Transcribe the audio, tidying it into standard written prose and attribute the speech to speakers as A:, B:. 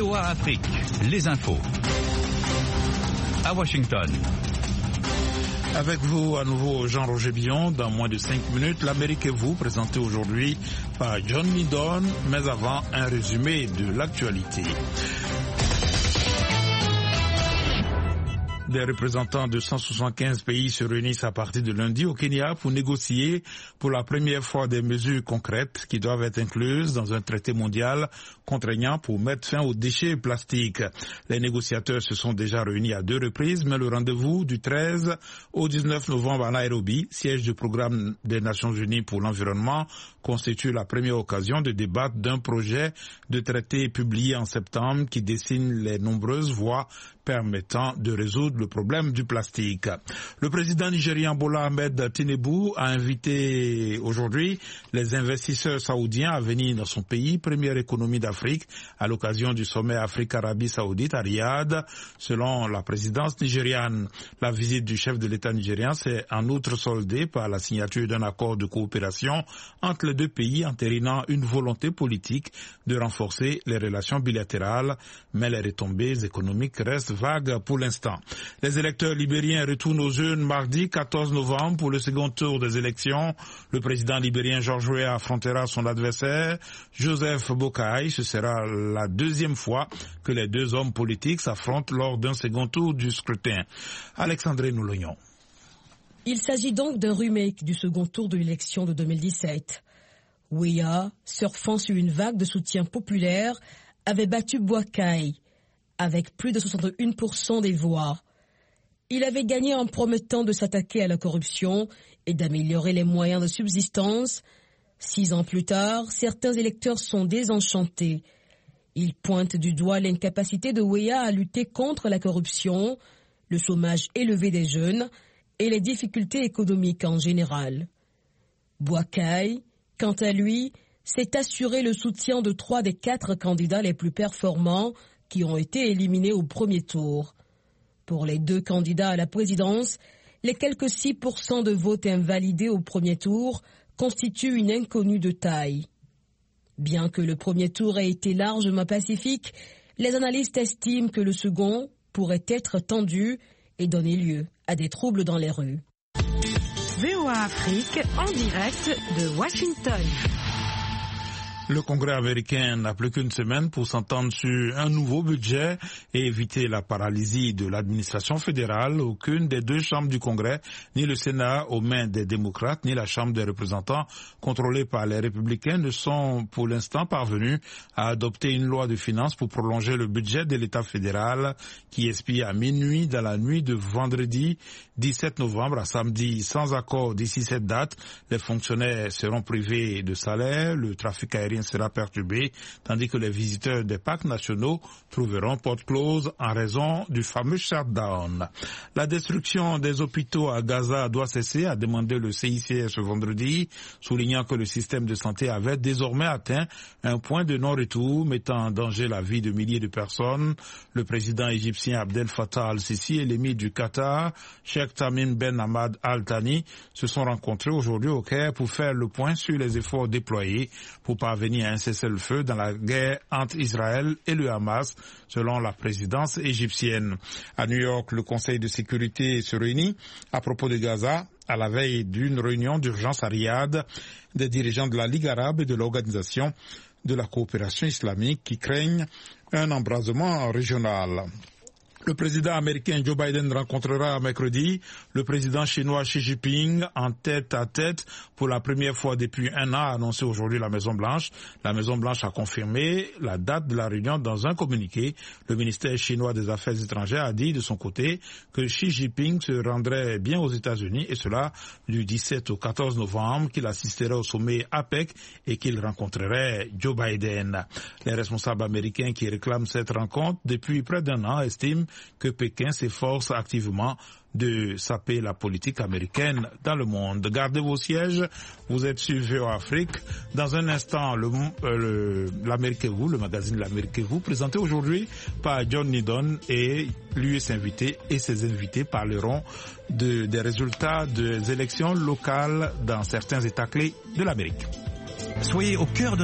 A: VOA Afrique, les infos. À Washington.
B: Avec vous à nouveau Jean-Roger Billon, dans moins de 5 minutes, l'Amérique et vous, présenté aujourd'hui par John Midon, mais avant un résumé de l'actualité. Des représentants de 175 pays se réunissent à partir de lundi au Kenya pour négocier pour la première fois des mesures concrètes qui doivent être incluses dans un traité mondial contraignant pour mettre fin aux déchets plastiques. Les négociateurs se sont déjà réunis à 2 reprises, mais le rendez-vous du 13 au 19 novembre à Nairobi, siège du programme des Nations Unies pour l'environnement, constitue la première occasion de débattre d'un projet de traité publié en septembre qui dessine les nombreuses voies permettant de résoudre le problème du plastique. Le président nigérian Bola Ahmed Tinubu a invité aujourd'hui les investisseurs saoudiens à venir dans son pays, première économie d'Afrique, à l'occasion du sommet Afrique-Arabie Saoudite à Riyad. Selon la présidence nigériane, la visite du chef de l'État nigérien s'est en outre soldée par la signature d'un accord de coopération entre les deux pays, entérinant une volonté politique de renforcer les relations bilatérales, mais les retombées économiques restent vagues pour l'instant. Les électeurs libériens retournent aux urnes mardi 14 novembre pour le second tour des élections. Le président libérien George Weah affrontera son adversaire Joseph Boakai. Ce sera la deuxième fois que les deux hommes politiques s'affrontent lors d'un second tour du scrutin. Alexandre Noulognon.
C: Il s'agit donc d'un remake du second tour de l'élection de 2017. Weah, surfant sur une vague de soutien populaire, avait battu Boakai avec plus de 61% des voix. Il avait gagné en promettant de s'attaquer à la corruption et d'améliorer les moyens de subsistance. 6 ans plus tard, certains électeurs sont désenchantés. Ils pointent du doigt l'incapacité de Weah à lutter contre la corruption, le chômage élevé des jeunes et les difficultés économiques en général. Boakai, quant à lui, s'est assuré le soutien de 3 des 4 candidats les plus performants qui ont été éliminés au premier tour. Pour les 2 candidats à la présidence, les quelques 6% de votes invalidés au premier tour constituent une inconnue de taille. Bien que le premier tour ait été largement pacifique, les analystes estiment que le second pourrait être tendu et donner lieu à des troubles dans les rues.
D: VOA Afrique en direct de Washington.
B: Le Congrès américain n'a plus qu'une semaine pour s'entendre sur un nouveau budget et éviter la paralysie de l'administration fédérale. Aucune des 2 chambres du Congrès, ni le Sénat aux mains des démocrates, ni la Chambre des représentants contrôlée par les républicains ne sont pour l'instant parvenus à adopter une loi de finances pour prolonger le budget de l'État fédéral qui expire à minuit dans la nuit de vendredi 17 novembre à samedi. Sans accord d'ici cette date, les fonctionnaires seront privés de salaire, le trafic aérien sera perturbé, tandis que les visiteurs des parcs nationaux trouveront porte close en raison du fameux shutdown. La destruction des hôpitaux à Gaza doit cesser, a demandé le CICR ce vendredi, soulignant que le système de santé avait désormais atteint un point de non-retour, mettant en danger la vie de milliers de personnes. Le président égyptien Abdel Fattah al-Sisi et l'émir du Qatar, Sheikh Tamim Ben Hamad Al Thani, se sont rencontrés aujourd'hui au Caire pour faire le point sur les efforts déployés pour parvenir à un cessez-le-feu dans la guerre entre Israël et le Hamas, selon la présidence égyptienne. À New York, le Conseil de sécurité se réunit à propos de Gaza, à la veille d'une réunion d'urgence à Riyad des dirigeants de la Ligue arabe et de l'Organisation de la coopération islamique qui craignent un embrasement régional. Le président américain Joe Biden rencontrera mercredi le président chinois Xi Jinping en tête-à-tête pour la première fois depuis 1 an, a annoncé aujourd'hui la Maison-Blanche. La Maison-Blanche a confirmé la date de la réunion dans un communiqué. Le ministère chinois des Affaires étrangères a dit de son côté que Xi Jinping se rendrait bien aux États-Unis, et cela du 17 au 14 novembre, qu'il assisterait au sommet APEC et qu'il rencontrerait Joe Biden. Les responsables américains qui réclament cette rencontre depuis près d'1 an estiment que Pékin s'efforce activement de saper la politique américaine dans le monde. Gardez vos sièges, vous êtes sur VOA Afrique. Dans un instant, l'Amérique et vous, le magazine L'Amérique et vous, présenté aujourd'hui par John Nidon, et lui et ses invités parleront des résultats des élections locales dans certains États clés de l'Amérique.
A: Soyez au cœur de